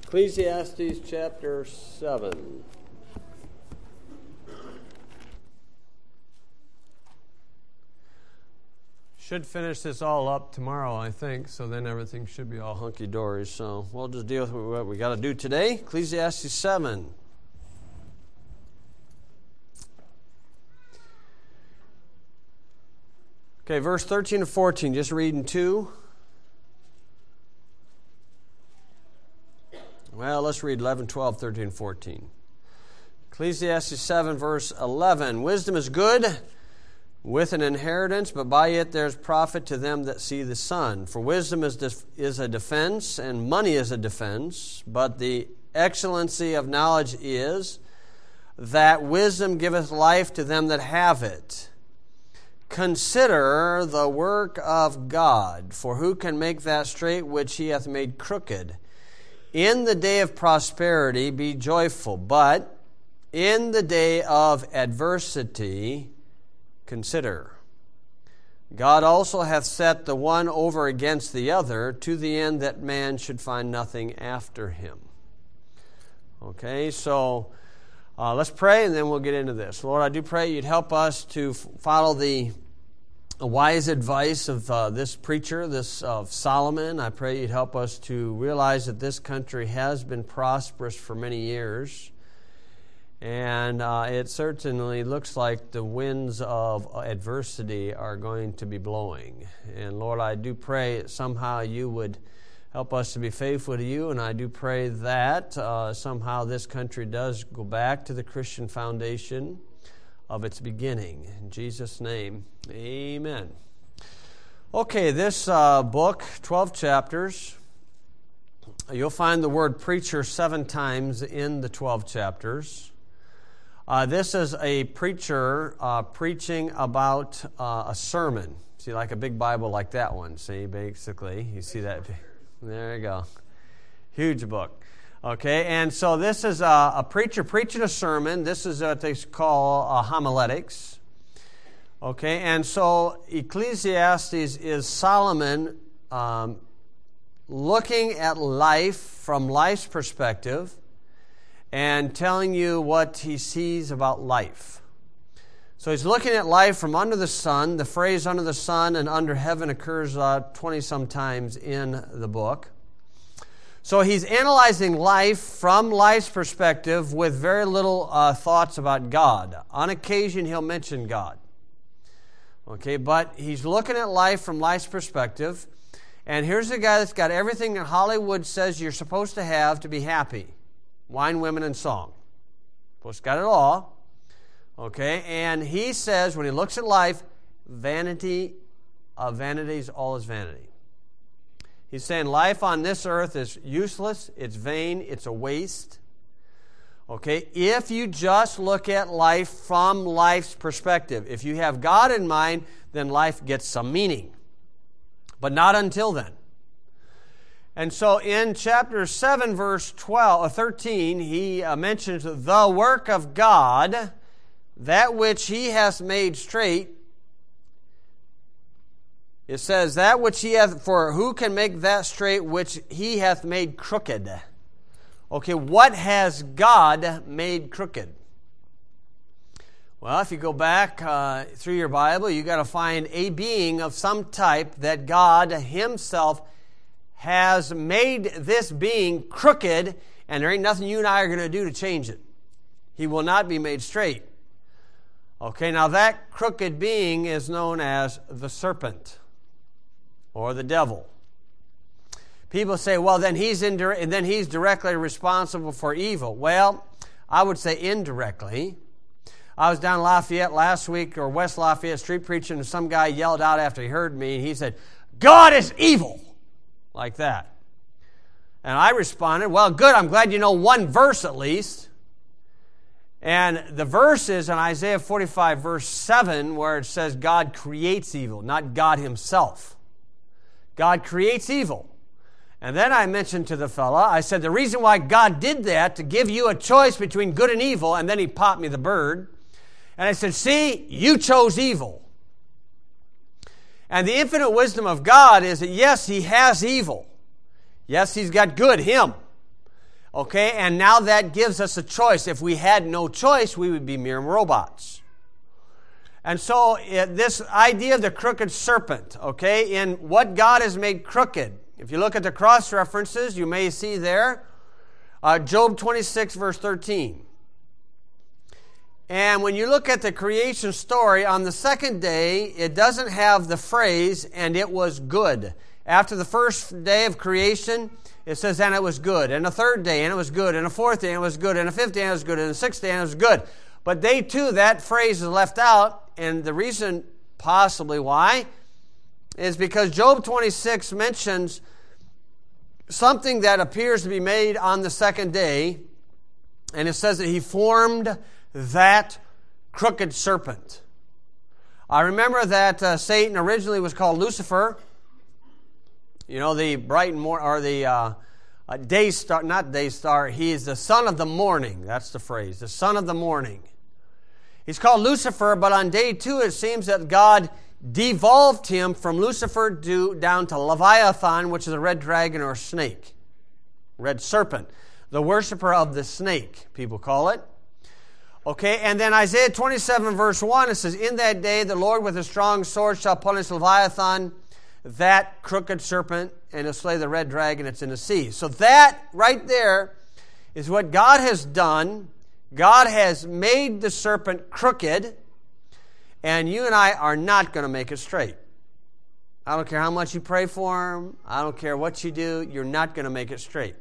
Ecclesiastes chapter 7. Should finish this all up tomorrow, I think, so then everything should be all hunky-dory. So we'll just deal with what we got to do today. Ecclesiastes 7. Okay, verse 13 to 14, just reading 2. Well, let's read 11, 12, 13, 14. Ecclesiastes 7, verse 11. Wisdom is good with an inheritance, but by it there's profit to them that see the sun. For wisdom is a defense, and money is a defense. But the excellency of knowledge is that wisdom giveth life to them that have it. Consider the work of God, for who can make that straight which he hath made crooked? In the day of prosperity be joyful, but in the day of adversity consider. God also hath set the one over against the other, to the end that man should find nothing after him. Okay, so let's pray and then we'll get into this. Lord, I do pray you'd help us to follow the wise advice of this preacher, of Solomon. I pray you'd help us to realize that this country has been prosperous for many years. And it certainly looks like the winds of adversity are going to be blowing. And Lord, I do pray that somehow you would help us to be faithful to you. And I do pray that somehow this country does go back to the Christian foundation of its beginning. In Jesus' name, amen. Okay, this book, 12 chapters. You'll find the word preacher 7 times in the 12 chapters. This is a preacher preaching about a sermon. See, like a big Bible like that one. See, basically, you see that? There you go. Huge book. Okay, and so this is a preacher preaching a sermon. This is what they call homiletics. Okay, and so Ecclesiastes is Solomon looking at life from life's perspective and telling you what he sees about life. So he's looking at life from under the sun. The phrase under the sun and under heaven occurs 20-some times in the book. So he's analyzing life from life's perspective with very little thoughts about God. On occasion, he'll mention God. Okay, but he's looking at life from life's perspective. And here's a guy that's got everything that Hollywood says you're supposed to have to be happy. Wine, women, and song. He's got it all. Okay, and he says when he looks at life, vanity of vanities, all is vanity. He's saying life on this earth is useless, it's vain, it's a waste. Okay, if you just look at life from life's perspective, if you have God in mind, then life gets some meaning. But not until then. And so in chapter 7, verse 13, he mentions the work of God, that which he hath made straight. It says, that which he hath, for who can make that straight which he hath made crooked? Okay, what has God made crooked? Well, if you go back through your Bible, you got to find a being of some type that God himself has made this being crooked, and there ain't nothing you and I are going to do to change it. He will not be made straight. Okay, now that crooked being is known as the serpent or the devil. People say, well, then he's directly responsible for evil. Well, I would say indirectly. I was down Lafayette last week, or West Lafayette Street preaching, and some guy yelled out after he heard me, and he said, God is evil. Like that. And I responded, well, good, I'm glad you know one verse at least. And the verse is in Isaiah 45, verse 7, where it says God creates evil, not God himself. God creates evil. And then I mentioned to the fella, I said, the reason why God did that, to give you a choice between good and evil, and then he popped me the bird. And I said, see, you chose evil. And the infinite wisdom of God is that, yes, he has evil. Yes, he's got good, him. Okay, and now that gives us a choice. If we had no choice, we would be mere robots. And so this idea of the crooked serpent, okay, in what God has made crooked. If you look at the cross references, you may see there, Job 26, verse 13. And when you look at the creation story, on the second day, it doesn't have the phrase, and it was good. After the first day of creation, it says, and it was good. And the third day, and it was good. And the fourth day, and it was good. And the fifth day, and it was good. And the sixth day, and it was good. But day 2, that phrase is left out. And the reason possibly why is because Job 26 mentions something that appears to be made on the second day. And it says that he formed that crooked serpent. I remember that Satan originally was called Lucifer. You know, the bright and or the day star, not day star. He is the son of the morning. That's the phrase, the son of the morning. He's called Lucifer, but on day 2, it seems that God devolved him from Lucifer down to Leviathan, which is a red dragon or a snake, red serpent, the worshiper of the snake, people call it. Okay, and then Isaiah 27, verse 1, it says, in that day the Lord with a strong sword shall punish Leviathan, that crooked serpent, and he'll slay the red dragon that's in the sea. So that right there is what God has done. God has made the serpent crooked, and you and I are not going to make it straight. I don't care how much you pray for him. I don't care what you do. You're not going to make it straight.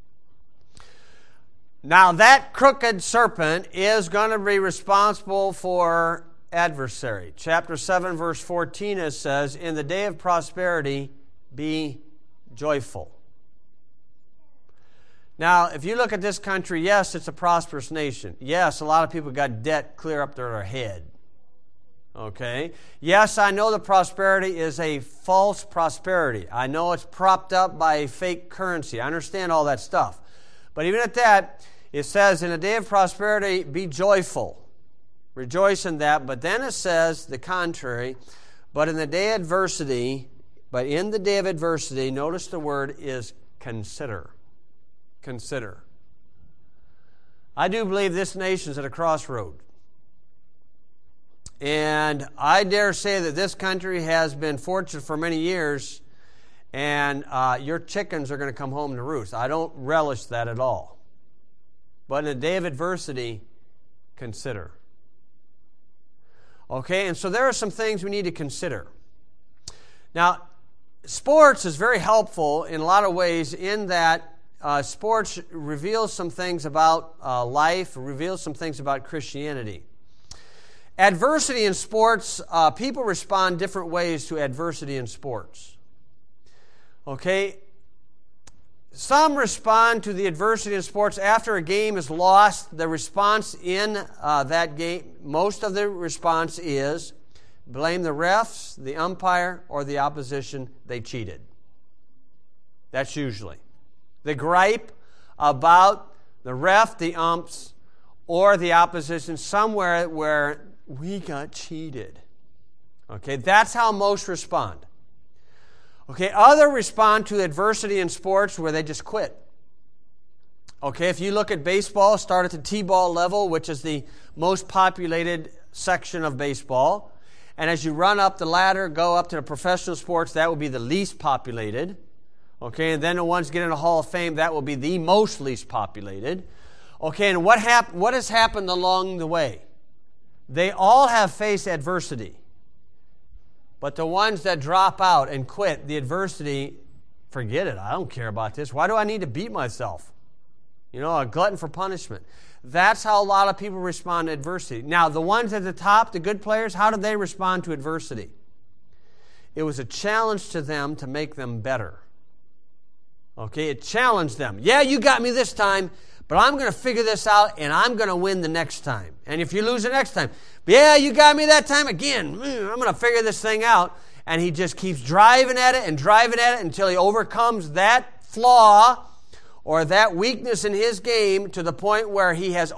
Now, that crooked serpent is going to be responsible for adversary. Chapter 7, verse 14, it says, in the day of prosperity, be joyful. Now, if you look at this country, yes, it's a prosperous nation. Yes, a lot of people got debt clear up to their head. Okay? Yes, I know the prosperity is a false prosperity. I know it's propped up by a fake currency. I understand all that stuff. But even at that, it says, in the day of prosperity, be joyful. Rejoice in that. But then it says the contrary. But in the day of adversity, notice the word is consider. Consider. I do believe this nation's at a crossroad. And I dare say that this country has been fortunate for many years, and your chickens are going to come home to roost. I don't relish that at all. But in the day of adversity, consider. Okay, and so there are some things we need to consider. Now, sports is very helpful in a lot of ways in that sports reveals some things about life, reveals some things about Christianity. Adversity in sports, people respond different ways to adversity in sports. Okay? Some respond to the adversity in sports after a game is lost. The response in that game, most of the response is blame the refs, the umpire, or the opposition. They cheated. That's usually. The gripe about the ref, the umps, or the opposition somewhere where we got cheated. Okay, that's how most respond. Okay, others respond to adversity in sports where they just quit. Okay, if you look at baseball, start at the T-ball level, which is the most populated section of baseball. And as you run up the ladder, go up to the professional sports, that will be the least populated. Okay, and then the ones get in the Hall of Fame, that will be the most least populated. Okay, and what has happened along the way? They all have faced adversity. But the ones that drop out and quit the adversity, forget it. I don't care about this. Why do I need to beat myself? You know, a glutton for punishment. That's how a lot of people respond to adversity. Now, the ones at the top, the good players, how did they respond to adversity? It was a challenge to them to make them better. Okay, it challenged them. Yeah, you got me this time, but I'm going to figure this out, and I'm going to win the next time. And if you lose the next time, yeah, you got me that time again. I'm going to figure this thing out. And he just keeps driving at it until he overcomes that flaw or that weakness in his game to the point where he has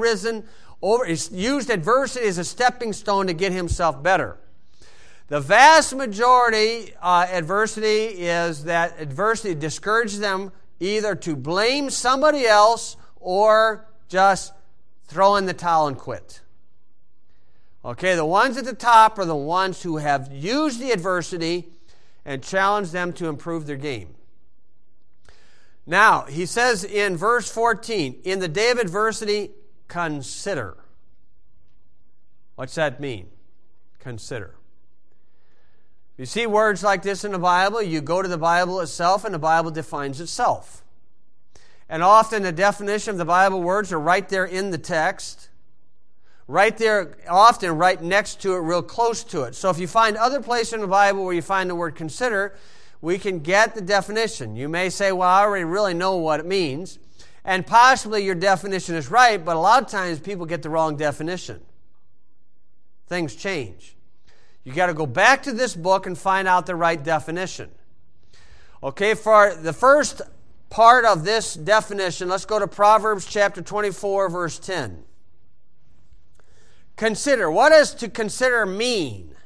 he's used adversity as a stepping stone to get himself better. The vast majority adversity is that adversity discourages them either to blame somebody else or just throw in the towel and quit. Okay, the ones at the top are the ones who have used the adversity and challenged them to improve their game. Now, he says in verse 14, in the day of adversity, consider. What's that mean? Consider. You see words like this in the Bible, you go to the Bible itself and the Bible defines itself. And often the definition of the Bible words are right there in the text. Right there, often right next to it, real close to it. So if you find other places in the Bible where you find the word consider, we can get the definition. You may say, well, I already really know what it means. And possibly your definition is right, but a lot of times people get the wrong definition. Things change. You got to go back to this book and find out the right definition. Okay, for the first part of this definition, let's go to Proverbs chapter 24, verse 10. Consider. What does to consider mean?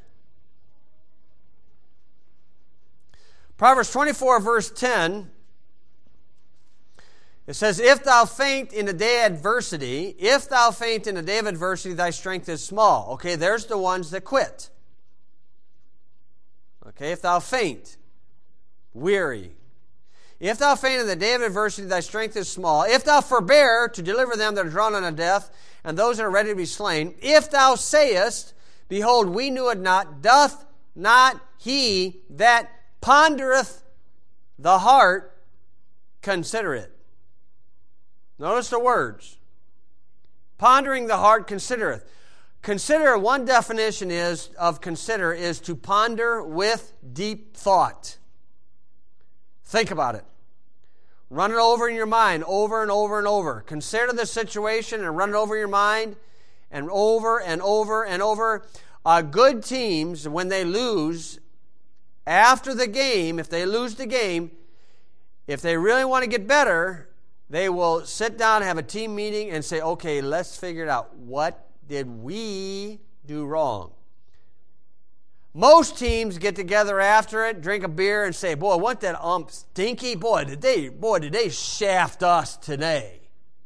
Proverbs 24, verse 10, it says, if thou faint in the day of adversity, thy strength is small. Okay, there's the ones that quit. Okay, if thou faint, weary. If thou faint in the day of adversity, thy strength is small. If thou forbear to deliver them that are drawn unto death, and those that are ready to be slain. If thou sayest, behold, we knew it not, doth not he that pondereth the heart consider it. Notice the words. Pondering the heart considereth. Consider, one definition of consider is to ponder with deep thought. Think about it. Run it over in your mind over and over and over. Consider the situation and run it over your mind and over and over and over. Good teams, when they lose, after the game, if they lose the game, if they really want to get better, they will sit down and have a team meeting and say, okay, let's figure it out. What did we do wrong? Most teams get together after it, drink a beer, and say, boy, wasn't that ump stinky? Boy, did they shaft us today.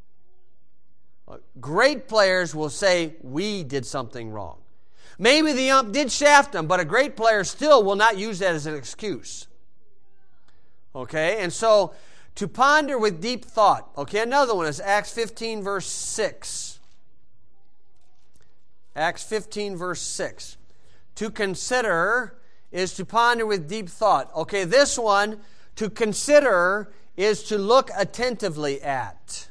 Great players will say, we did something wrong. Maybe the ump did shaft them, but a great player still will not use that as an excuse. Okay, and so to ponder with deep thought. Okay, another one is Acts 15, verse 6. Acts 15, verse 6. To consider is to ponder with deep thought. Okay, this one, to consider, is to look attentively at.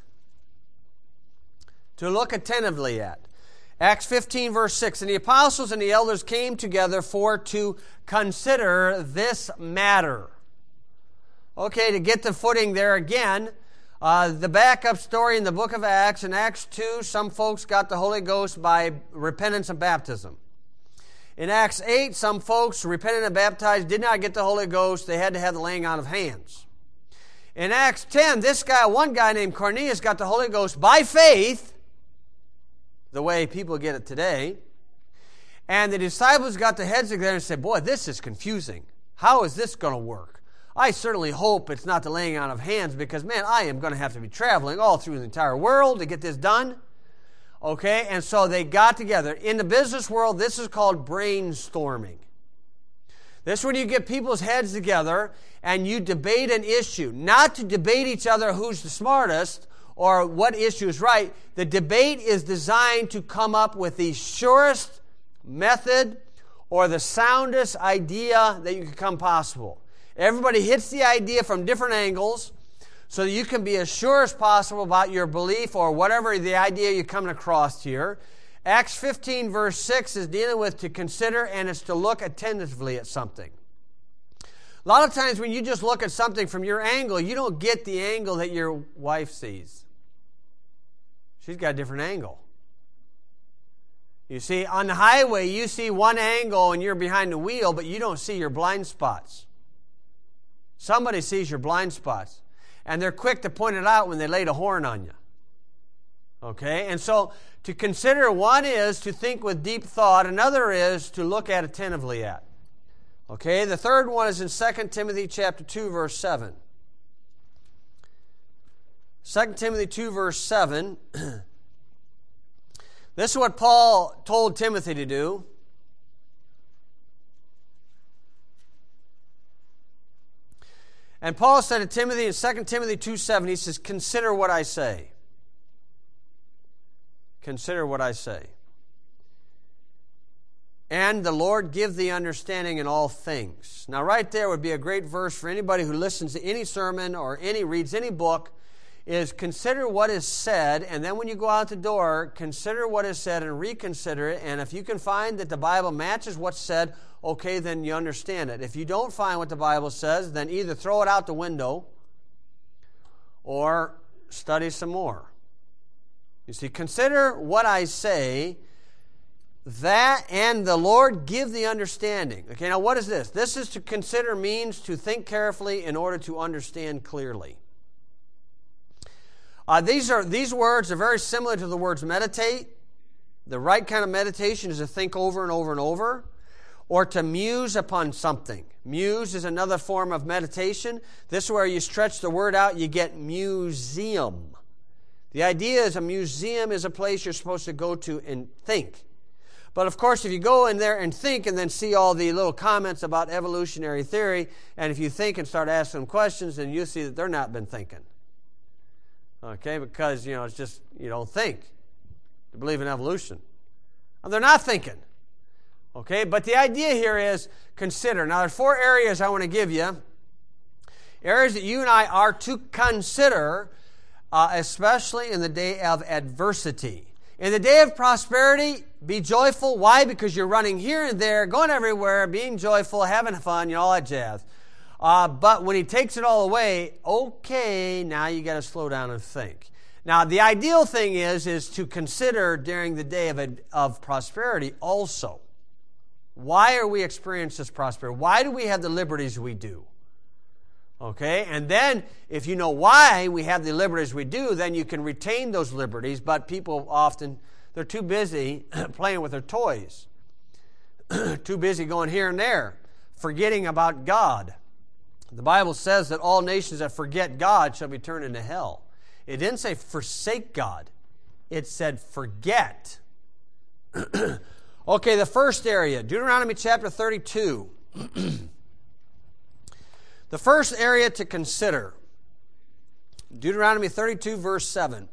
To look attentively at. Acts 15, verse 6. And the apostles and the elders came together for to consider this matter. Okay, to get the footing there again, the backup story in the book of Acts, in Acts 2, some folks got the Holy Ghost by repentance and baptism. In Acts 8, some folks repented and baptized, did not get the Holy Ghost. They had to have the laying on of hands. In Acts 10, one guy named Cornelius got the Holy Ghost by faith, the way people get it today. And the disciples got their heads together and said, boy, this is confusing. How is this going to work? I certainly hope it's not the laying on of hands because, man, I am going to have to be traveling all through the entire world to get this done. Okay, and so they got together. In the business world, this is called brainstorming. This is when you get people's heads together and you debate an issue. Not to debate each other who's the smartest or what issue is right. The debate is designed to come up with the surest method or the soundest idea that you can come possible. Everybody hits the idea from different angles so that you can be as sure as possible about your belief or whatever the idea you're coming across here. Acts 15, verse 6 is dealing with to consider, and it's to look attentively at something. A lot of times when you just look at something from your angle, you don't get the angle that your wife sees. She's got a different angle. You see, on the highway, you see one angle and you're behind the wheel, but you don't see your blind spots. Somebody sees your blind spots. And they're quick to point it out when they laid a horn on you. Okay? And so to consider, one is to think with deep thought. Another is to look at attentively at. Okay? The third one is in 2 Timothy chapter 2, verse 7. 2 Timothy 2, verse 7. This is what Paul told Timothy to do. And Paul said to Timothy in 2 Timothy 2:7, he says, consider what I say. Consider what I say. And the Lord give thee understanding in all things. Now right there would be a great verse for anybody who listens to any sermon or reads any book, is consider what is said, and then when you go out the door, consider what is said and reconsider it. And if you can find that the Bible matches what's said, okay, then you understand it. If you don't find what the Bible says, then either throw it out the window or study some more. You see, consider what I say, that and the Lord give the understanding. Okay, now what is this? This is to consider means to think carefully in order to understand clearly. These words are very similar to the words meditate. The right kind of meditation is to think over and over and over, or to muse upon something. Muse is another form of meditation. This is where you stretch the word out, you get museum. The idea is a museum is a place you're supposed to go to and think. But of course, if you go in there and think and then see all the little comments about evolutionary theory, and if you think and start asking them questions, then you see that they're not been thinking. Okay, because, it's just, you don't think to believe in evolution. And they're not thinking. Okay, but the idea here is consider. Now, there's 4 areas I want to give you. Areas that you and I are to consider, especially in the day of adversity. In the day of prosperity, be joyful. Why? Because you're running here and there, going everywhere, being joyful, having fun, all that jazz. But when he takes it all away, okay, now you got to slow down and think. Now, the ideal thing is to consider during the day of prosperity also. Why are we experiencing this prosperity? Why do we have the liberties we do? Okay, and then if you know why we have the liberties we do, then you can retain those liberties, but people often, they're too busy playing with their toys. Too busy going here and there, forgetting about God. The Bible says that all nations that forget God shall be turned into hell. It didn't say forsake God. It said forget. Okay, the first area, Deuteronomy chapter 32. The first area to consider, Deuteronomy 32, verse 7.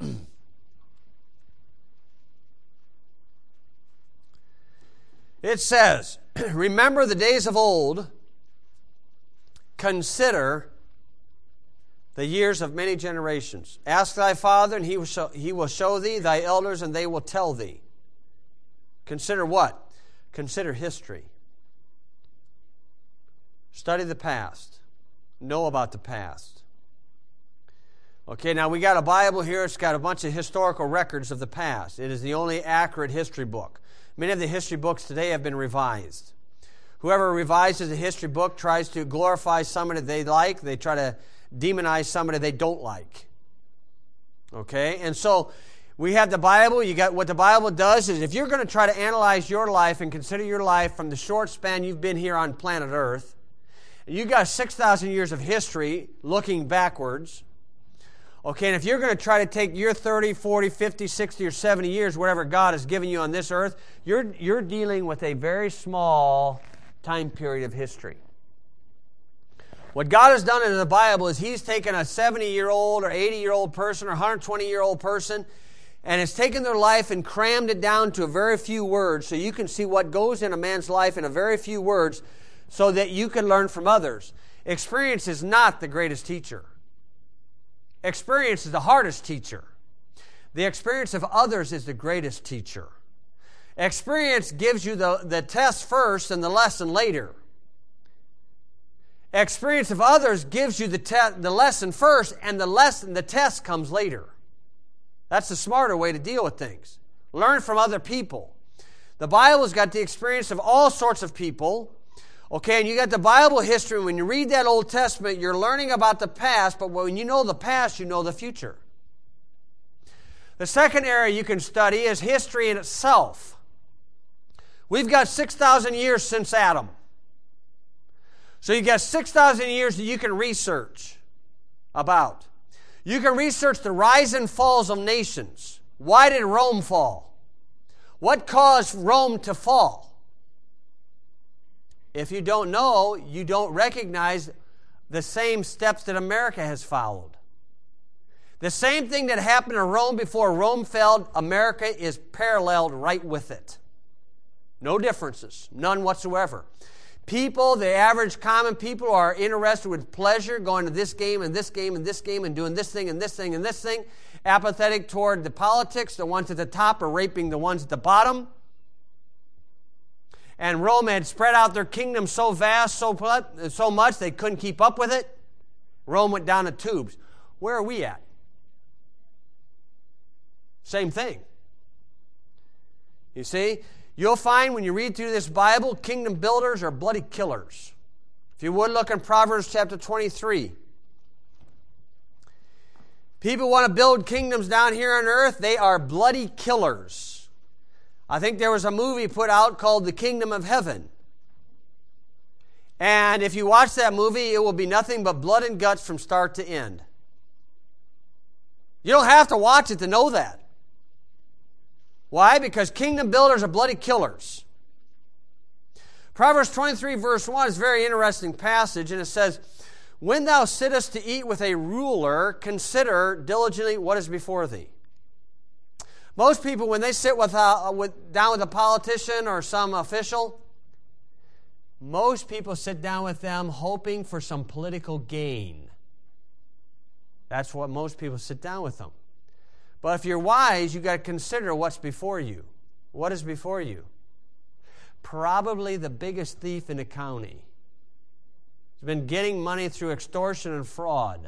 It says, remember the days of old, consider the years of many generations. Ask thy father, and he will show thee, thy elders, and they will tell thee. Consider what? Consider history. Study the past. Know about the past. Okay, now we got a Bible here. It's got a bunch of historical records of the past. It is the only accurate history book. Many of the history books today have been revised. Whoever revises a history book tries to glorify somebody they like. They try to demonize somebody they don't like. Okay, and so we have the Bible. You got what the Bible does is if you're going to try to analyze your life and consider your life from the short span you've been here on planet Earth, you got 6,000 years of history looking backwards. Okay, and if you're going to try to take your 30, 40, 50, 60, or 70 years, whatever God has given you on this earth, you're dealing with a very small time period of history. What God has done in the Bible is He's taken a 70-year-old or 80-year-old person or 120-year-old person and has taken their life and crammed it down to a very few words so you can see what goes in a man's life in a very few words so that you can learn from others. Experience is not the greatest teacher. Experience is the hardest teacher. The experience of others is the greatest teacher. Experience gives you the test first and the lesson later. Experience of others gives you the lesson first and the test comes later. That's the smarter way to deal with things. Learn from other people. The Bible's got the experience of all sorts of people. Okay, and you got the Bible history. When you read that Old Testament, you're learning about the past, but when you know the past, you know the future. The second area you can study is history in itself. We've got 6,000 years since Adam. So you got 6,000 years that you can research about. You can research the rise and falls of nations. Why did Rome fall? What caused Rome to fall? If you don't know, you don't recognize the same steps that America has followed. The same thing that happened in Rome before Rome fell, America is paralleled right with it. No differences, none whatsoever. People, the average common people, are interested with pleasure, going to this game and this game and this game and doing this thing and this thing and this thing. Apathetic toward the politics. The ones at the top are raping the ones at the bottom. And Rome had spread out their kingdom so vast, so much, they couldn't keep up with it. Rome went down the tubes. Where are we at? Same thing. You see? You'll find when you read through this Bible, kingdom builders are bloody killers. If you would look in Proverbs chapter 23. People want to build kingdoms down here on earth. They are bloody killers. I think there was a movie put out called The Kingdom of Heaven. And if you watch that movie, it will be nothing but blood and guts from start to end. You don't have to watch it to know that. Why? Because kingdom builders are bloody killers. Proverbs 23 verse 1 is a very interesting passage, and it says, "When thou sittest to eat with a ruler, consider diligently what is before thee." Most people, when they sit down with a politician or some official, most people sit down with them hoping for some political gain. That's what most people sit down with them. But if you're wise, you've got to consider what's before you. What is before you? Probably the biggest thief in the county. He's been getting money through extortion and fraud.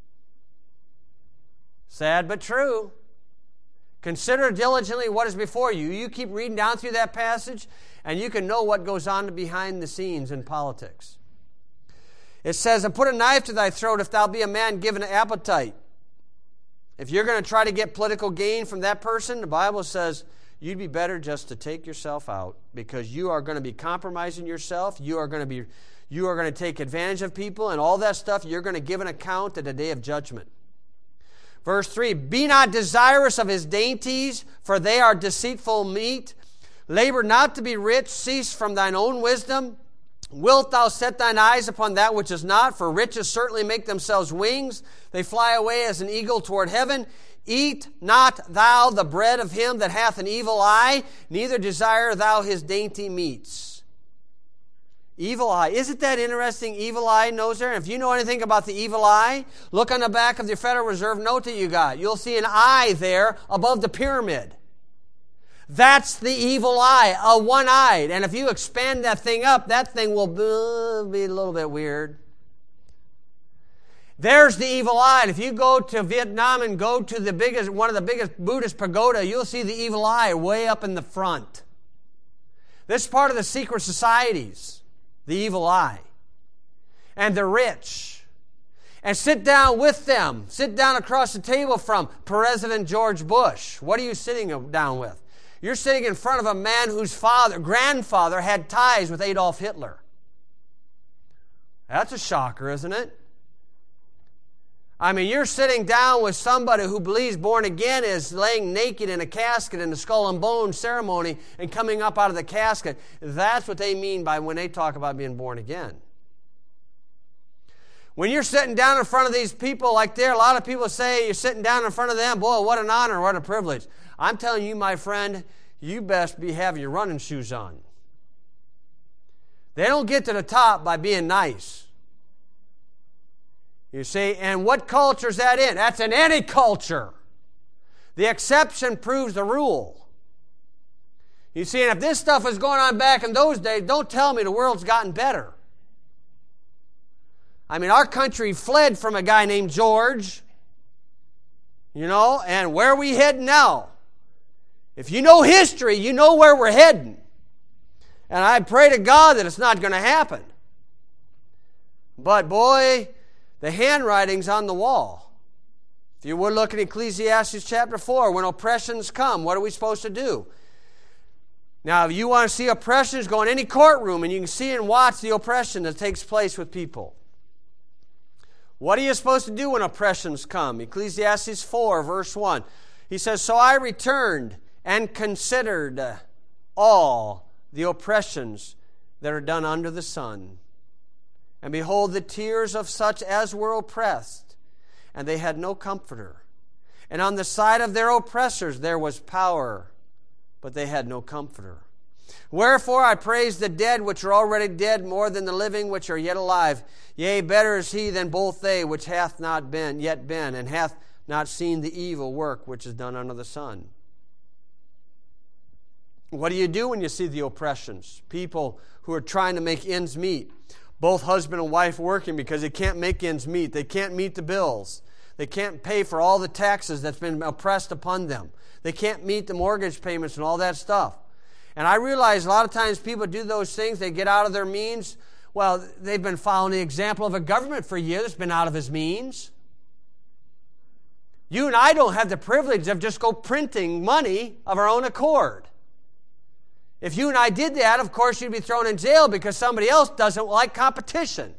Sad but true. Consider diligently what is before you. You keep reading down through that passage, and you can know what goes on behind the scenes in politics. It says, "And put a knife to thy throat if thou be a man given to appetite." If you're going to try to get political gain from that person, the Bible says you'd be better just to take yourself out, because you are going to be compromising yourself. You are going to take advantage of people, and all that stuff you're going to give an account at the day of judgment. Verse 3, "Be not desirous of his dainties, for they are deceitful meat. Labor not to be rich, cease from thine own wisdom. Wilt thou set thine eyes upon that which is not? For riches certainly make themselves wings. They fly away as an eagle toward heaven. Eat not thou the bread of him that hath an evil eye, neither desire thou his dainty meats." Evil eye. Isn't that interesting? Evil eye knows there. If you know anything about the evil eye, look on the back of the Federal Reserve note that you got. You'll see an eye there above the pyramid. That's the evil eye, a one-eyed. And if you expand that thing up, that thing will be a little bit weird. There's the evil eye. And if you go to Vietnam and go to one of the biggest Buddhist pagoda, you'll see the evil eye way up in the front. This is part of the secret societies, the evil eye. And the rich. And sit down with them. Sit down across the table from President George Bush. What are you sitting down with? You're sitting in front of a man whose grandfather had ties with Adolf Hitler. That's a shocker, isn't it? I mean, you're sitting down with somebody who believes born again is laying naked in a casket in the skull and bone ceremony and coming up out of the casket. That's what they mean by when they talk about being born again. When you're sitting down in front of these people like there, a lot of people say you're sitting down in front of them, boy, what an honor, what a privilege. I'm telling you, my friend, you best be having your running shoes on. They don't get to the top by being nice. You see, and what culture is that in? That's in any culture. The exception proves the rule. You see, and if this stuff was going on back in those days, don't tell me the world's gotten better. I mean, our country fled from a guy named George, and where are we heading now? If you know history, you know where we're heading. And I pray to God that it's not going to happen. But boy, the handwriting's on the wall. If you would look at Ecclesiastes chapter 4, when oppressions come, what are we supposed to do? Now, if you want to see oppressions, go in any courtroom and you can see and watch the oppression that takes place with people. What are you supposed to do when oppressions come? Ecclesiastes 4, verse 1. He says, So I returned and considered all the oppressions that are done under the sun. And behold, the tears of such as were oppressed, and they had no comforter. And on the side of their oppressors there was power, but they had no comforter. Wherefore I praise the dead which are already dead more than the living which are yet alive. Yea, better is he than both they which hath not yet been, and hath not seen the evil work which is done under the sun. What do you do when you see the oppressions? People who are trying to make ends meet. Both husband and wife working because they can't make ends meet. They can't meet the bills. They can't pay for all the taxes that's been oppressed upon them. They can't meet the mortgage payments and all that stuff. And I realize a lot of times people do those things. They get out of their means. Well, they've been following the example of a government for years that's been out of his means. You and I don't have the privilege of just go printing money of our own accord. If you and I did that, of course, you'd be thrown in jail because somebody else doesn't like competition.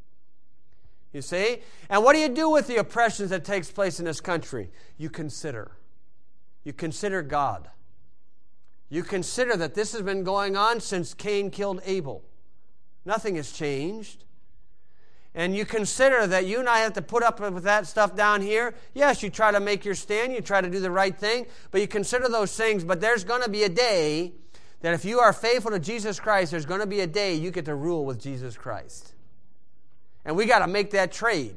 You see? And what do you do with the oppressions that takes place in this country? You consider. You consider God. You consider that this has been going on since Cain killed Abel. Nothing has changed. And you consider that you and I have to put up with that stuff down here. Yes, you try to make your stand. You try to do the right thing. But you consider those things. But there's going to be a day that if you are faithful to Jesus Christ, there's going to be a day you get to rule with Jesus Christ. And we got to make that trade.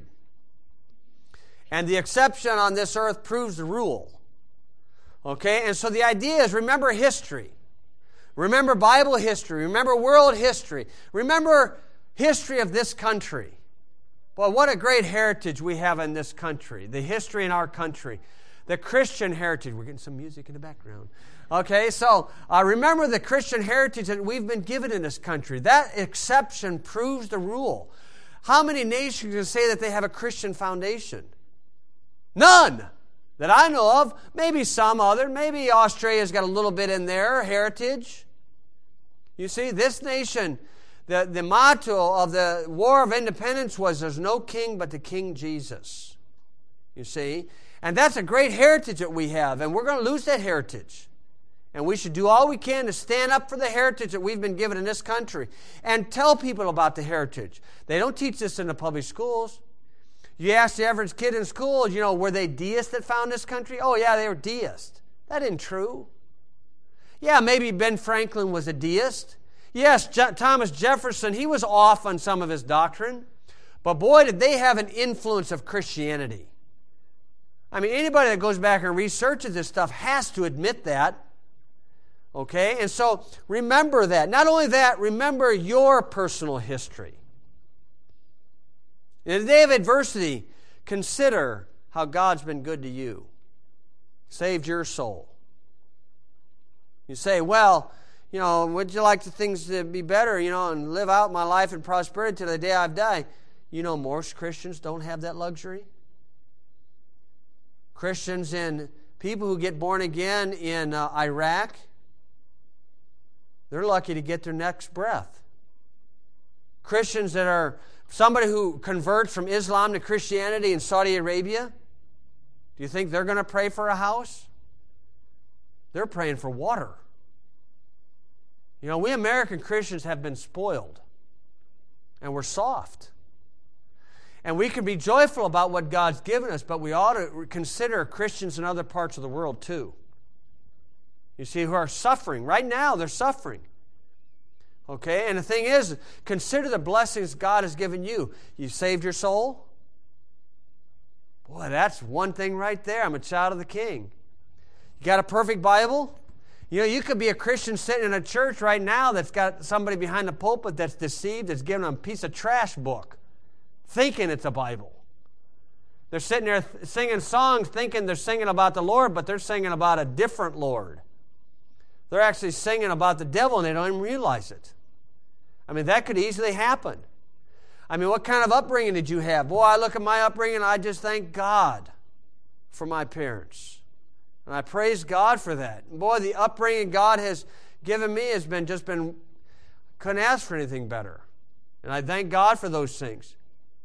And the exception on this earth proves the rule. Okay? And so the idea is remember history. Remember Bible history. Remember world history. Remember history of this country. Boy, what a great heritage we have in this country. The history in our country. The Christian heritage. We're getting some music in the background. Okay, so remember the Christian heritage that we've been given in this country. That exception proves the rule. How many nations can say that they have a Christian foundation? None that I know of. Maybe some other. Maybe Australia's got a little bit in their heritage. You see, this nation, the motto of the War of Independence was, there's no king but the King Jesus. You see? And that's a great heritage that we have, and we're going to lose that heritage. And we should do all we can to stand up for the heritage that we've been given in this country and tell people about the heritage. They don't teach this in the public schools. You ask the average kid in school, were they deists that found this country? Oh, yeah, they were deists. That isn't true. Yeah, maybe Ben Franklin was a deist. Yes, Thomas Jefferson, he was off on some of his doctrine. But boy, did they have an influence of Christianity. I mean, anybody that goes back and researches this stuff has to admit that. Okay? And so remember that. Not only that, remember your personal history. In the day of adversity, consider how God's been good to you. Saved your soul. You say, well, would you like the things to be better, and live out my life in prosperity till the day I die? Most Christians don't have that luxury. Christians and people who get born again in Iraq, they're lucky to get their next breath. Christians that are somebody who converts from Islam to Christianity in Saudi Arabia, do you think they're going to pray for a house? They're praying for water. We American Christians have been spoiled, and we're soft. And we can be joyful about what God's given us, but we ought to consider Christians in other parts of the world too. You see, who are suffering. Right now, they're suffering. Okay? And the thing is, consider the blessings God has given you. You saved your soul? Boy, that's one thing right there. I'm a child of the King. You got a perfect Bible? You could be a Christian sitting in a church right now that's got somebody behind the pulpit that's deceived, that's giving them a piece of trash book, thinking it's a Bible. They're sitting there singing songs thinking they're singing about the Lord, but they're singing about a different Lord. They're actually singing about the devil and they don't even realize it. I mean, that could easily happen. I mean, what kind of upbringing did you have? Boy, I look at my upbringing and I just thank God for my parents. And I praise God for that. And boy, the upbringing God has given me has been couldn't ask for anything better. And I thank God for those things.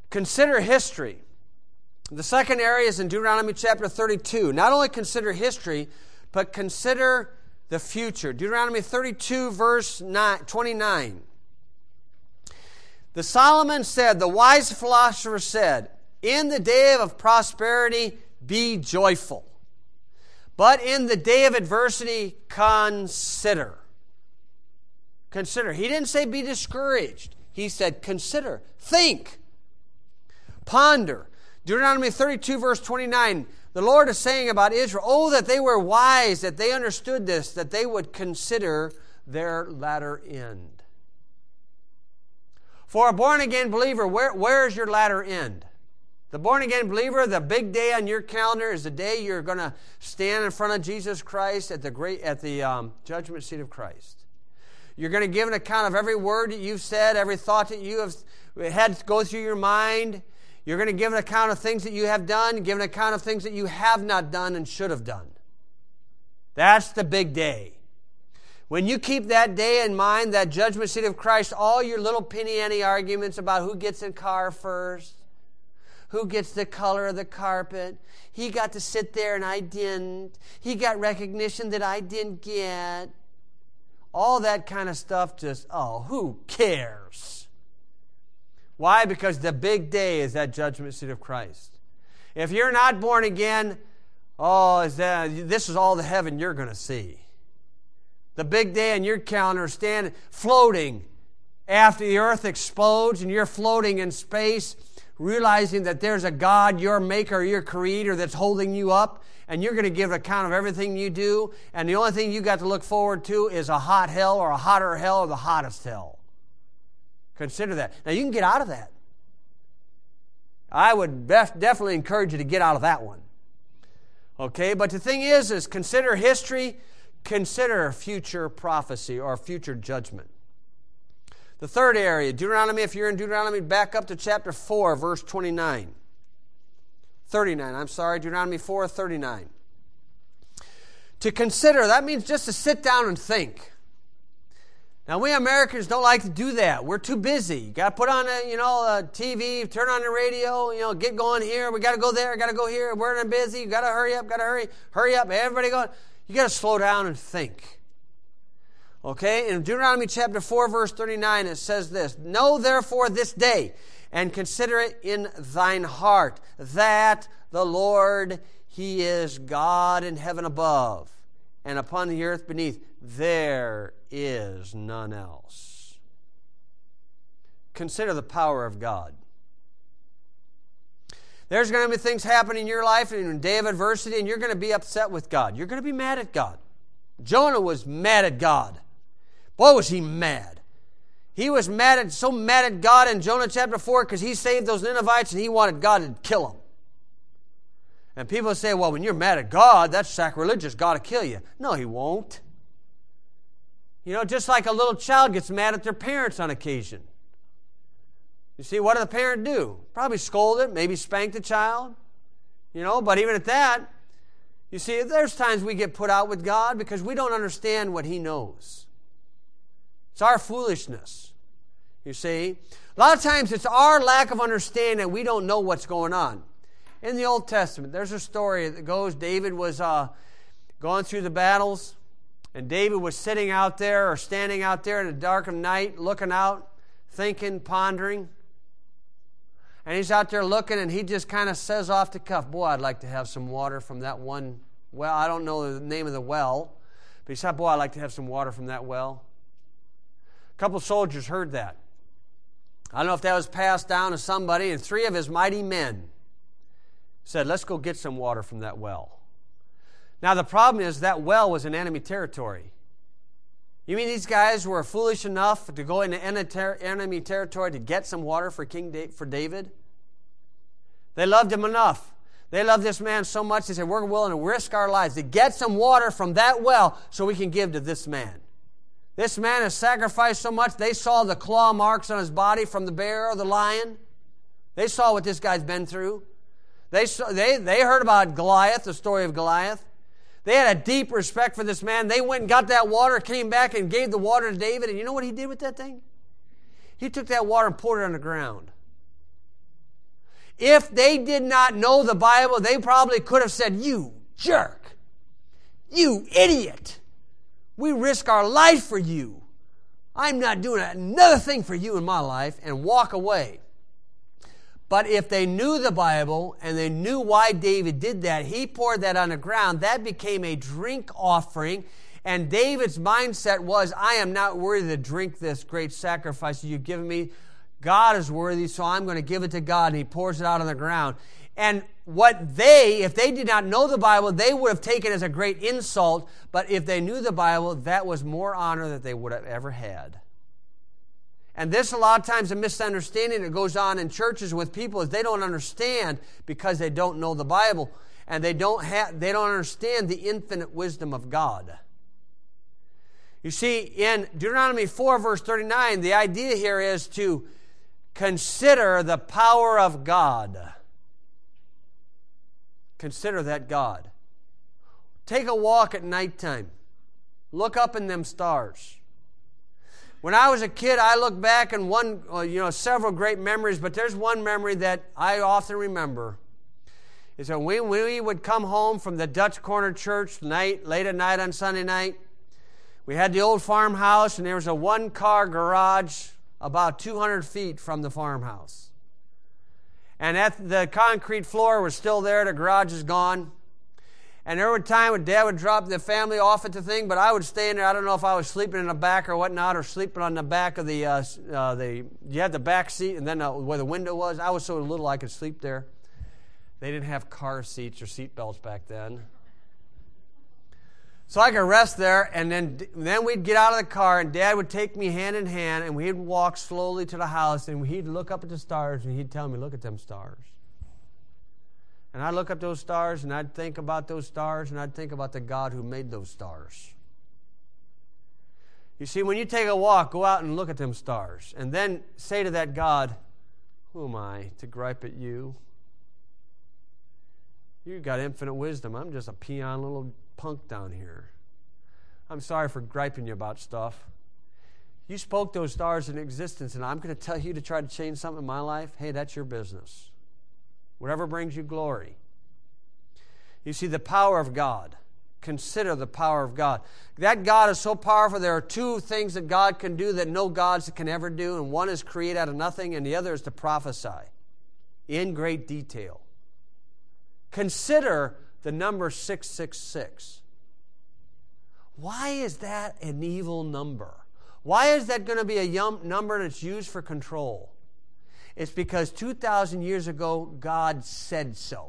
Consider history. The second area is in Deuteronomy chapter 32. Not only consider history, but consider the future. Deuteronomy 32, verse 29. The Solomon said, the wise philosopher said, in the day of prosperity, be joyful. But in the day of adversity, consider. Consider. He didn't say be discouraged. He said consider. Think. Ponder. Deuteronomy 32, verse 29. The Lord is saying about Israel, oh, that they were wise, that they understood this, that they would consider their latter end. For a born-again believer, where is your latter end? The born-again believer, the big day on your calendar is the day you're going to stand in front of Jesus Christ at the judgment seat of Christ. You're going to give an account of every word that you've said, every thought that you have had go through your mind. You're going to give an account of things that you have done, give an account of things that you have not done and should have done. That's the big day. When you keep that day in mind, that judgment seat of Christ, all your little penny-ante arguments about who gets in car first, who gets the color of the carpet, he got to sit there and I didn't, he got recognition that I didn't get, all that kind of stuff just, who cares? Why? Because the big day is that judgment seat of Christ. If you're not born again, this is all the heaven you're going to see. The big day on your calendar, stand floating after the earth explodes and you're floating in space, realizing that there's a God, your maker, your creator, that's holding you up, and you're going to give account of everything you do, and the only thing you got to look forward to is a hot hell or a hotter hell or the hottest hell. Consider that. Now, you can get out of that. I would definitely encourage you to get out of that one. Okay, but the thing is consider history, consider future prophecy or future judgment. The third area, Deuteronomy, if you're in Deuteronomy, back up to chapter 4, verse 39. Deuteronomy 4:39. To consider, that means just to sit down and think. Now, we Americans don't like to do that. We're too busy. You got to put on a TV, turn on the radio, get going here. We got to go there, got to go here. We're busy. You got to hurry up, hurry up. Everybody going. You got to slow down and think. Okay? In Deuteronomy chapter 4, verse 39, it says this, know therefore this day, and consider it in thine heart, that the Lord, He is God in heaven above, and upon the earth beneath, there is none else. Consider the power of God. There's going to be things happening in your life in a day of adversity, and you're going to be upset with God. You're going to be mad at God. Jonah was mad at God. Boy, was he mad. He was so mad at God in Jonah chapter 4 because he saved those Ninevites and he wanted God to kill them. And people say, well, when you're mad at God, that's sacrilegious. God will kill you. No, He won't. Just like a little child gets mad at their parents on occasion. You see, what did the parent do? Probably scold it, maybe spank the child. But even at that, you see, there's times we get put out with God because we don't understand what He knows. It's our foolishness, you see. A lot of times it's our lack of understanding that we don't know what's going on. In the Old Testament, there's a story that goes, David was going through the battles, and David was sitting out there or standing out there in the dark of night, looking out, thinking, pondering. And he's out there looking, and he just kind of says off the cuff, boy, I'd like to have some water from that one well. I don't know the name of the well, but he said, boy, I'd like to have some water from that well. A couple of soldiers heard that. I don't know if that was passed down to somebody, and 3 of his mighty men said, let's go get some water from that well. Now, the problem is that well was in enemy territory. You mean these guys were foolish enough to go into enemy territory to get some water for David? They loved him enough. They loved this man so much, they said, we're willing to risk our lives to get some water from that well so we can give to this man. This man has sacrificed so much, they saw the claw marks on his body from the bear or the lion. They saw what this guy's been through. They heard about Goliath, the story of Goliath. They had a deep respect for this man. They went and got that water, came back and gave the water to David. And you know what he did with that thing? He took that water and poured it on the ground. If they did not know the Bible, they probably could have said, "You jerk. You idiot. We risk our life for you. I'm not doing another thing for you in my life," and walk away. But if they knew the Bible and they knew why David did that, he poured that on the ground. That became a drink offering. And David's mindset was, "I am not worthy to drink this great sacrifice you've given me. God is worthy, so I'm going to give it to God." And he pours it out on the ground. And if they did not know the Bible, they would have taken it as a great insult. But if they knew the Bible, that was more honor that they would have ever had. And this, a lot of times, a misunderstanding that goes on in churches with people is they don't understand because they don't know the Bible, and they don't understand the infinite wisdom of God. You see, in Deuteronomy 4, verse 39, the idea here is to consider the power of God. Consider that God. Take a walk at nighttime. Look up in them stars. When I was a kid, I look back and several great memories, but there's one memory that I often remember. Is that when we would come home from the Dutch Corner Church late at night on Sunday night, we had the old farmhouse, and there was a one-car garage about 200 feet from the farmhouse. And the concrete floor was still there, the garage is gone. And there were times when Dad would drop the family off at the thing, but I would stay in there. I don't know if I was sleeping in the back or whatnot, or sleeping on the back of you had the back seat, and then where the window was. I was so little I could sleep there. They didn't have car seats or seat belts back then. So I could rest there, and then we'd get out of the car, and Dad would take me hand in hand, and we'd walk slowly to the house, and he'd look up at the stars, and he'd tell me, "Look at them stars." And I'd look up those stars, and I'd think about those stars, and I'd think about the God who made those stars. You see, when you take a walk, go out and look at them stars, and then say to that God, "Who am I to gripe at you? You've got infinite wisdom. I'm just a peon little punk down here. I'm sorry for griping you about stuff. You spoke those stars into existence, and I'm going to tell you to try to change something in my life? Hey, that's your business. Whatever brings you glory." You see, the power of God. Consider the power of God. That God is so powerful. There are two things that God can do that no gods can ever do, and one is create out of nothing, and the other is to prophesy in great detail. Consider the number 666. Why is that an evil number? Why is that going to be a number that's used for control? It's because 2,000 years ago, God said so.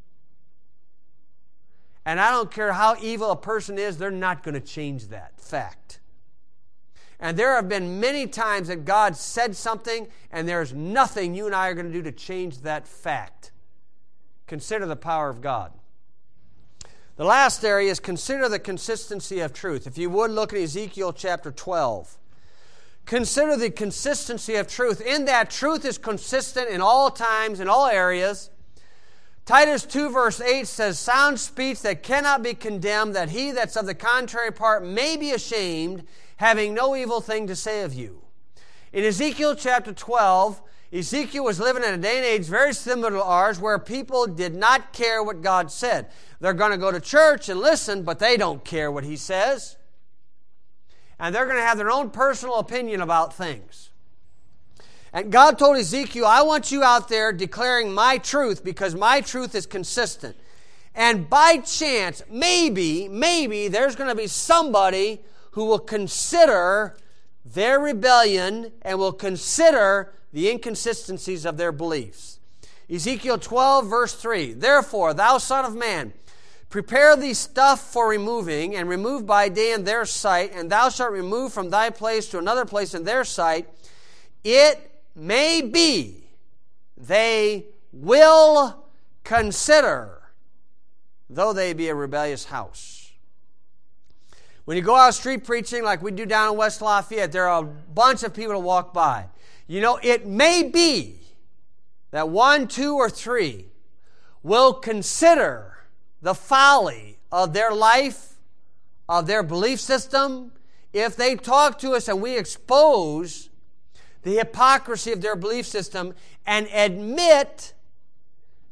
And I don't care how evil a person is, they're not going to change that fact. And there have been many times that God said something, and there's nothing you and I are going to do to change that fact. Consider the power of God. The last area is consider the consistency of truth. If you would, look at Ezekiel chapter 12. Consider the consistency of truth. In that, truth is consistent in all times, in all areas. Titus 2 verse 8 says, "Sound speech that cannot be condemned, that he that's of the contrary part may be ashamed, having no evil thing to say of you." In Ezekiel chapter 12, Ezekiel was living in a day and age very similar to ours, where people did not care what God said. They're going to go to church and listen, but they don't care what He says. And they're going to have their own personal opinion about things. And God told Ezekiel, "I want you out there declaring my truth, because my truth is consistent. And by chance, maybe there's going to be somebody who will consider their rebellion and will consider the inconsistencies of their beliefs." Ezekiel 12 verse 3, "Therefore, thou son of man, prepare thee stuff for removing, and remove by day in their sight, and thou shalt remove from thy place to another place in their sight. It may be they will consider, though they be a rebellious house." When you go out street preaching like we do down in West Lafayette, there are a bunch of people to walk by. You know, it may be that 1, 2, or 3 will consider the folly of their life, of their belief system, if they talk to us and we expose the hypocrisy of their belief system and admit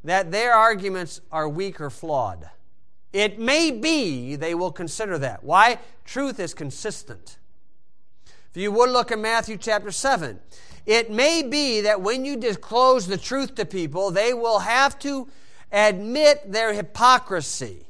that their arguments are weak or flawed. It may be they will consider that. Why? Truth is consistent. If you would look at Matthew chapter 7, it may be that when you disclose the truth to people, they will have to admit their hypocrisy.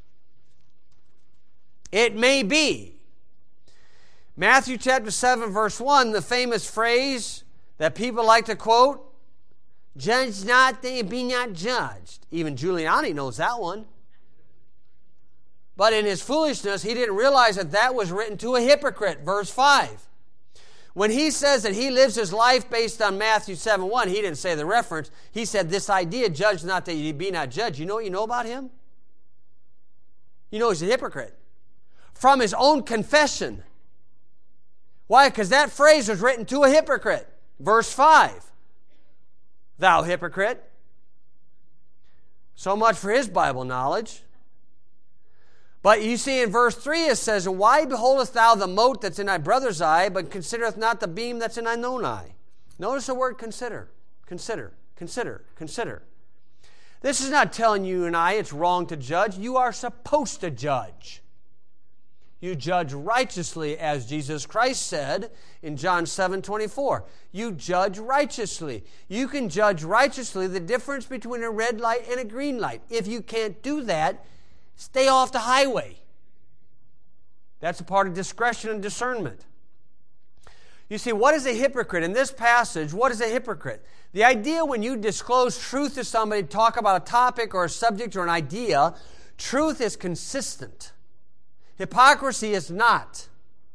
It may be. Matthew chapter 7, verse 1, the famous phrase that people like to quote, "Judge not, that ye be not judged." Even Giuliani knows that one. But in his foolishness, he didn't realize that that was written to a hypocrite, verse 5. When he says that he lives his life based on Matthew 7:1, he didn't say the reference. He said this idea, "Judge not that ye be not judged." You know what you know about him? You know he's a hypocrite. From his own confession. Why? Because that phrase was written to a hypocrite. Verse 5. Thou hypocrite. So much for his Bible knowledge. But you see in verse 3 it says, "And why beholdest thou the mote that's in thy brother's eye, but considereth not the beam that's in thine own eye?" Notice the word consider. Consider. Consider. Consider. This is not telling you and I it's wrong to judge. You are supposed to judge. You judge righteously, as Jesus Christ said in John 7:24. You judge righteously. You can judge righteously the difference between a red light and a green light. If you can't do that, stay off the highway. That's a part of discretion and discernment. You see, what is a hypocrite? In this passage, what is a hypocrite? The idea when you disclose truth to somebody, talk about a topic or a subject or an idea, truth is consistent. Hypocrisy is not.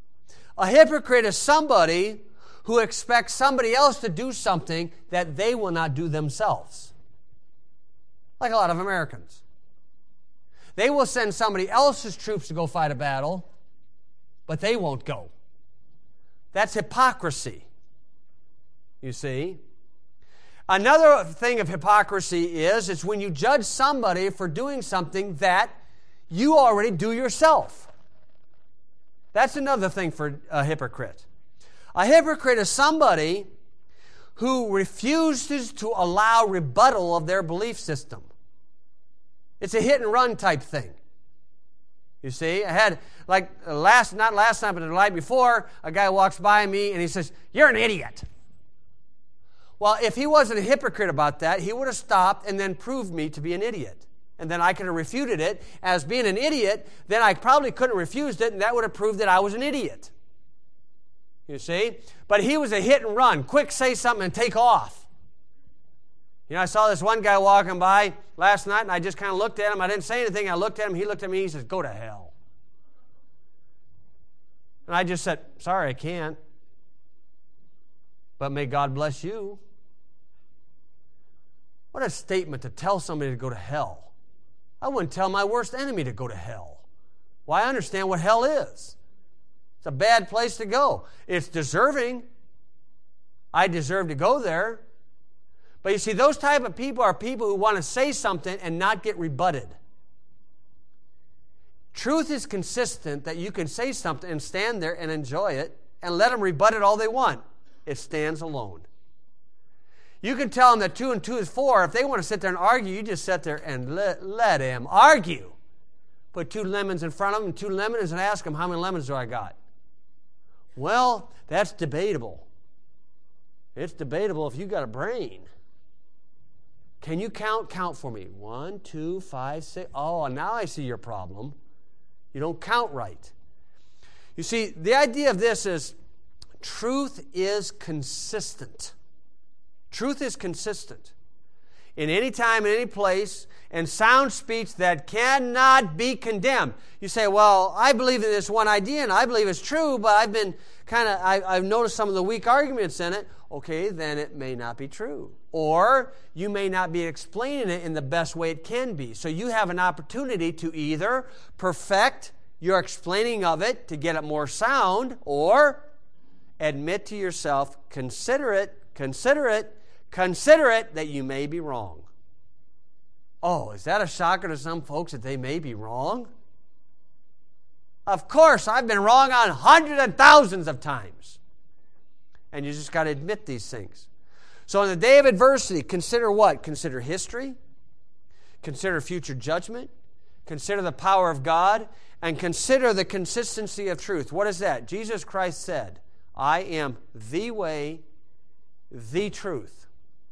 A hypocrite is somebody who expects somebody else to do something that they will not do themselves. Like a lot of Americans. They will send somebody else's troops to go fight a battle, but they won't go. That's hypocrisy, you see. Another thing of hypocrisy is when you judge somebody for doing something that you already do yourself. That's another thing for a hypocrite. A hypocrite is somebody who refuses to allow rebuttal of their belief system. It's a hit and run type thing. You see, I had, not last night, but the night before, a guy walks by me and he says, "You're an idiot." Well, if he wasn't a hypocrite about that, he would have stopped and then proved me to be an idiot. And then I could have refuted it as being an idiot. Then I probably couldn't have refused it, and that would have proved that I was an idiot. You see? But he was a hit and run. Quick, say something and take off. You know, I saw this one guy walking by last night, and I just kind of looked at him. I didn't say anything. I looked at him. He looked at me. He says, "Go to hell." And I just said, "Sorry, I can't. But may God bless you." What a statement to tell somebody to go to hell. I wouldn't tell my worst enemy to go to hell. Well, I understand what hell is. It's a bad place to go. It's deserving. I deserve to go there. But you see, those type of people are people who want to say something and not get rebutted. Truth is consistent that you can say something and stand there and enjoy it and let them rebut it all they want. It stands alone. You can tell them that 2 and 2 is 4. If they want to sit there and argue, you just sit there and let them argue. Put 2 lemons in front of them, 2 lemons, and ask them, "How many lemons do I got?" Well, that's debatable. It's debatable if you got a brain. Can you count? Count for me. 1, 2, 5, 6. Oh, now I see your problem. You don't count right. You see, the idea of this is truth is consistent. Truth is consistent in any time, in any place, and sound speech that cannot be condemned. You say, "Well, I believe in this one idea, and I believe it's true, but I've noticed some of the weak arguments in it." Okay, then it may not be true. Or you may not be explaining it in the best way it can be. So you have an opportunity to either perfect your explaining of it to get it more sound, or admit to yourself, consider it that you may be wrong. Oh, is that a shocker to some folks that they may be wrong? Of course, I've been wrong on hundreds and thousands of times. And you just got to admit these things. So in the day of adversity, consider what? Consider history. consider future judgment, consider the power of God, and consider the consistency of truth. What is that? Jesus Christ said, I am the way, the truth,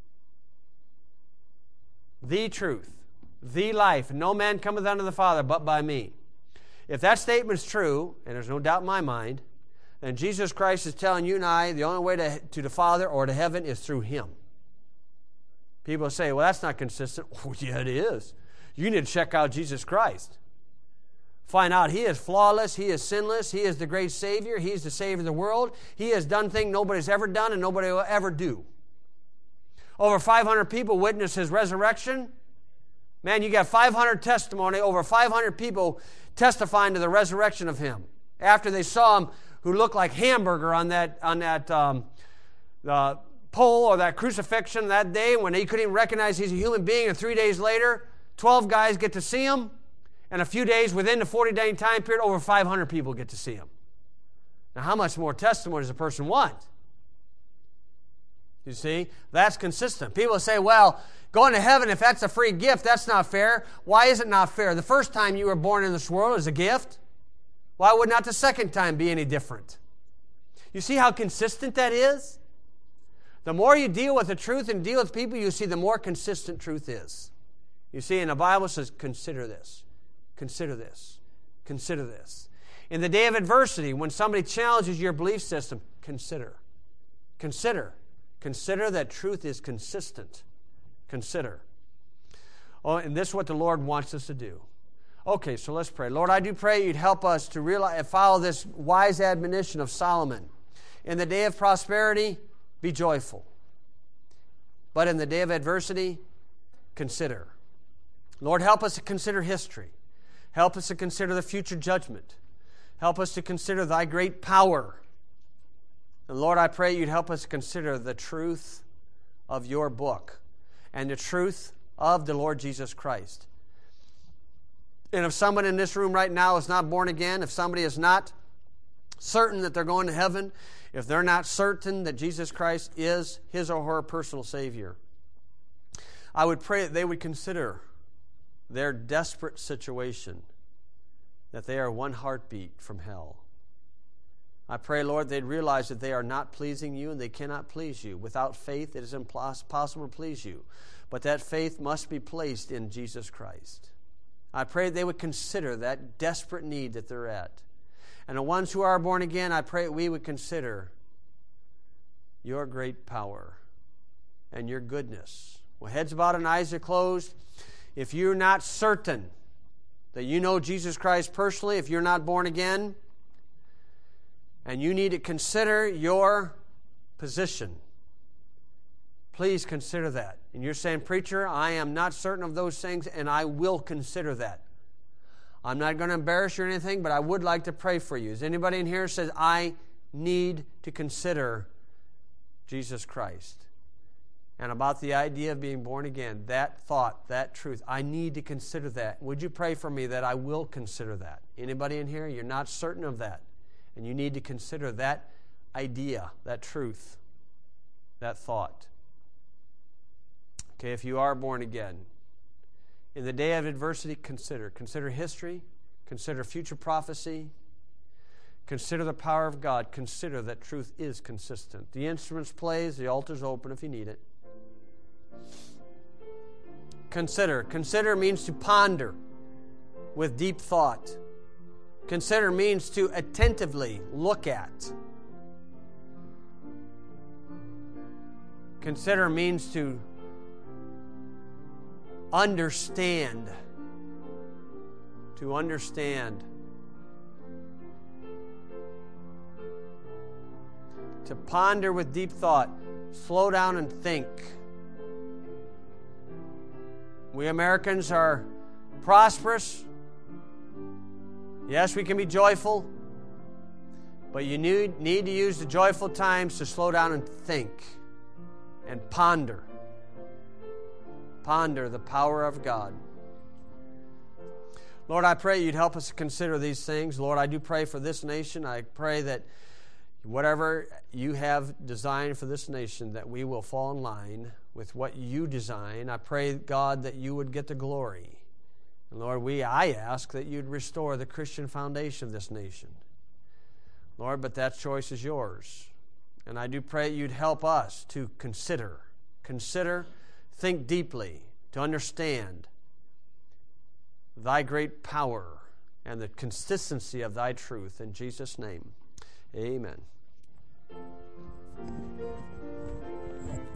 the life. No man cometh unto the Father but by me. If that statement is true, and there's no doubt in my mind, then Jesus Christ is telling you and I the only way to the Father or to heaven is through Him. People say, well, that's not consistent. Oh, yeah, it is. You need to check out Jesus Christ. Find out He is flawless, He is sinless, He is the great Savior, He is the Savior of the world. He has done things nobody's ever done and nobody will ever do. Over 500 people witnessed His resurrection. Man, you got 500 testimony, over 500 people testifying to the resurrection of Him. After they saw Him, who looked like hamburger on that pole or that crucifixion that day when he couldn't even recognize He's a human being, and 3 days later, 12 guys get to see Him, and a few days within the 40-day time period, over 500 people get to see Him. Now, how much more testimony does a person want? You see, that's consistent. People say, well, going to heaven, if that's a free gift, that's not fair. Why is it not fair? The first time you were born in this world is a gift. Why would not the second time be any different? You see how consistent that is? The more you deal with the truth and deal with people, you see the more consistent truth is. You see, and the Bible says, consider this, consider this, consider this. In the day of adversity, when somebody challenges your belief system, consider that truth is consistent. Consider. Oh, and this is what the Lord wants us to do. Okay, so let's pray. Lord, I do pray You'd help us to realize, follow this wise admonition of Solomon. In the day of prosperity, be joyful. But in the day of adversity, consider. Lord, help us to consider history. Help us to consider the future judgment. Help us to consider Thy great power. And Lord, I pray You'd help us to consider the truth of Your book and the truth of the Lord Jesus Christ. And if someone in this room right now is not born again, if somebody is not certain that they're going to heaven, if they're not certain that Jesus Christ is his or her personal Savior, I would pray that they would consider their desperate situation, that they are one heartbeat from hell. I pray, Lord, they'd realize that they are not pleasing You and they cannot please You. Without faith, it is impossible to please You. But that faith must be placed in Jesus Christ. I pray they would consider that desperate need that they're at. And the ones who are born again, I pray we would consider Your great power and Your goodness. Well, heads bowed and eyes are closed. If you're not certain that you know Jesus Christ personally, if you're not born again, and you need to consider your position, please consider that. And you're saying, preacher, I am not certain of those things, and I will consider that. I'm not going to embarrass you or anything, but I would like to pray for you. Is anybody in here says, I need to consider Jesus Christ? And about the idea of being born again, that thought, that truth, I need to consider that. Would you pray for me that I will consider that? Anybody in here, you're not certain of that, and you need to consider that idea, that truth, that thought. Okay, if you are born again, in the day of adversity, consider history, consider future prophecy, consider the power of God, consider that truth is consistent. The instruments plays, the altar's open if you need it. Consider means to ponder with deep thought. Consider means to attentively look at. Consider means to understand. To understand. To ponder with deep thought. Slow down and think. We Americans are prosperous. Yes, we can be joyful, but you need to use the joyful times to slow down and think and ponder. Ponder the power of God. Lord, I pray You'd help us to consider these things. Lord, I do pray for this nation. I pray that Whatever you have designed for this nation, that we will fall in line with what you design. I pray, God, that you would get the glory. And Lord, I ask that you'd restore the Christian foundation of this nation. Lord, but that choice is yours. And I do pray you'd help us to consider, think deeply, to understand thy great power and the consistency of thy truth. In Jesus' name, amen.